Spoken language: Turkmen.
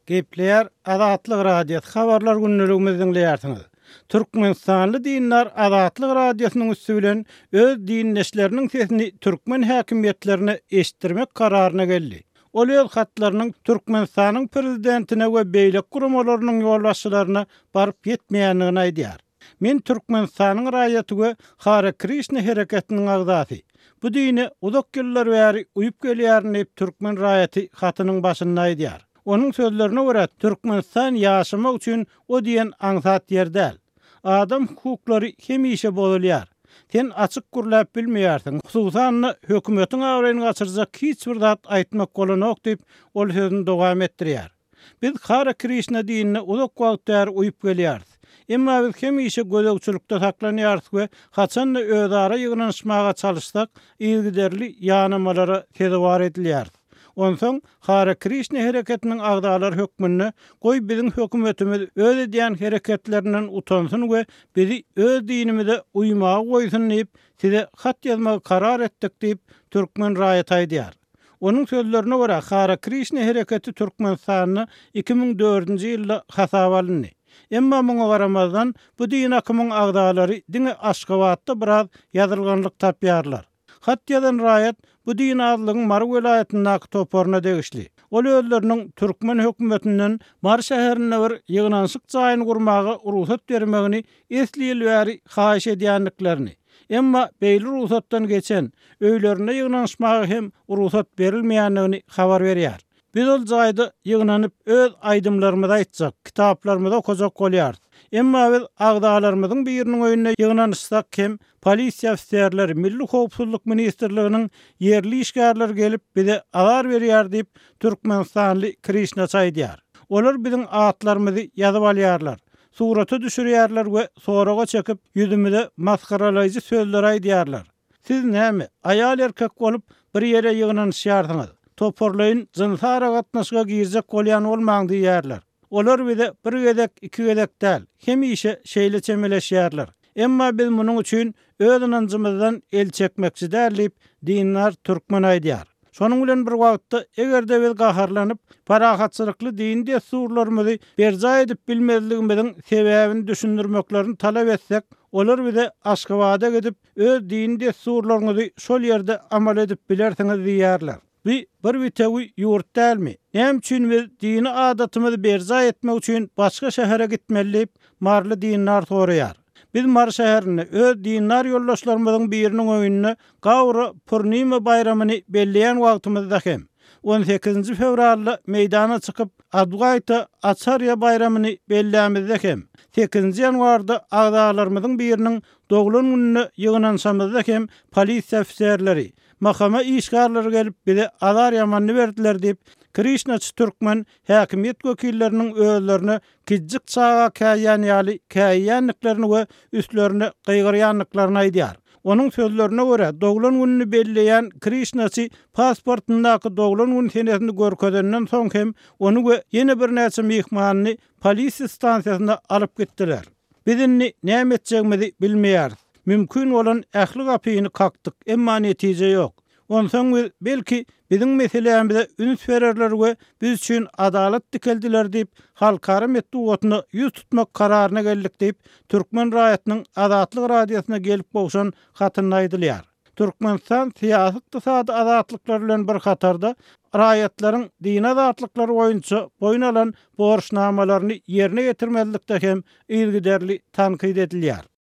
Gepleýär Azatlyk radio habarlar günneligimizi dinleýärsiňiz. Türkmenistanly dinler Azatlyk radiosynyň üstü bilen öz dinleşleriniň sesini türkmen häkimiýetlerine eşitdirmek kararyna geldi. Ol öz hatlarynyň Türkmenistanyň prezidentine we beýlik gurumalarynyň ýolbaşçylaryna baryp ýetmeýändigini aýdýar. Men Türkmenistanyň raýaty we Hare Krishna hereketiniň agzasy. Bu dini uzak ýyllar bäri uýup gelýärni türkmen raýaty hatynyň başynda aýdýar. Onun sözlerine göre Türkmenistan yaşamak üçün o diyen ansat yerdel. Adam hukuklary hemişe bozulýar. Sen açyk gurlap bilmeýärsiň. Hususan hökümetin awraýyny gaçyrjak hiç bir zat aýtmak bolanok diýip ol sözüni dowam etdirýär. Biz Hare Krishna dinine uzak wagtlar uýup gelýärmiz. Emma biz hemişe gözegçilikde saklanýarys we haçan özara ýygnanyşmaga çalyşsak, ýygyderli ýanamalara tezewar edilýär. Onsoň Hare Krishna hereketiniň agdalar hökmünde goý biziň hökümetimiz öz edýän hereketlerinden utansyn we bizi öz dinimize uýmaga goýsun diýip size hat ýazmaga karar etdik diýip türkmen raýaty aýdýar. Onun sözlerine göre Hare Krishna hereketi Türkmenistanyny 2004-nji ýylda hasaba alyndy. Emma muňa garamazdan bu din akymyň agdalary diňe Aşgabatda biraz ýazylganlyk tapýarlar. Hat ýazan raýat bu din adlygyň Mar welaýatynyň toporuna degişli. Ol özleriniň türkmen hökümetinden Mar şäherine bir ýygnanşyk jaýyny gurmagy ruhsat bermegini esliýil bäri haýyş edýänliklerini. Emma beýli ruhsatdan geçen öýlerine ýygnanşmagy hem ruhsat berilmeýänligini habar berýär. Biz ol jaýda ýygnanyp öz aýdymlarymyzy aýtjak, kitaplarymyzy okujak bolýar. Emma biz agdalarymyzyň biriniň öýüne ýygnanyşsak hem polisiýa ofisiýerleri, Milli Howpsuzlyk Ministrliginiň yerli işgärleri gelip bize azar berýär diýip Türkmenistanly Krishna aýdýar. Olar biziň atlarymyzy ýazyp alýarlar, suraty düşürýärler we soraga çekip ýüzümizde maskaralaýjy sözler aýdýarlar. Siz näme, aýal erkek bolup bir ýere ýygnanyşýarsyňyz? Toporlaýyn, jynsara gatnaşyga girjek bolýan bolmaň diýýärler. Olar bize bir gedek, iki gedek däl, hemişe şeýle çemeleşýärler. Emma biz munyň üçin öz inancymyzdan el çekmekçi däl dinler türkmen aýdýar. Şonuň bilen bir wagtda egerde biz gaharlanyp parahatçylykly din desturlarymyzy berja edip bilmezligimiziň sebäbini düşündirmeklerini talap etsek, olar bize Aşgabatda gidip öz din desturlaryny şol ýerde amal edip bilersiňiz diýýärler. Bir bitewi ýurt dälmi? Näme üçin biz dini adatymyzy berja etmek üçin başga şähere gitmeliyip marly dinler soraýar. Biz Mar şäherine öz dinler ýoldaşlarymyzyň biriniň öýünde Gawra Purnima bayramyny belleýän wagtymyzda hem 18 fevralda meýdana çykyp Adwaita Acharya bayramyny bellämizde hem 8 ýanwarda agdalarymyzyň biriniň doglan gününe ýygnanşamyzda hem polisiýa ofisiýerleri, mahkama işgärleri gelip bize azar ýamanly berdiler diýip Krishnaçy türkmen häkimiýet wekilleriniň özlerine kijjik çaga käýýänliklerini we üstlerine gyýgyrýanlyklaryny aýdýar. Onun sözlerine göre doglan gününi belleýän Krishnaçy pasportyndaky doglan gün senesini görkezenden soň hem onu we ýene bir näçe mehmanyny polisiýa stansiýasyna alyp gitdiler. Bizini näme etjegimizi bilmeýär. Mümkün olan ähli gapyny kakdyk, emma netije ýok. Onsoň biz belki biziň meselemize üns bererler we biz üçin adalet dikeldiler diýip halkara metduwatyny ýüz tutmak kararyna geldik diýip türkmen raýatynyň Azatlyk radiosyna gelip bolşan hatyny aýdylýar. Türkmenistan siýasy ykdysady azatlyklar bilen bir hatarda raýatlaryň din azatlykları boýunça boyun alan borçnamalaryny ýerine getirmezlikde hem ýygyderli tankyd edilýär.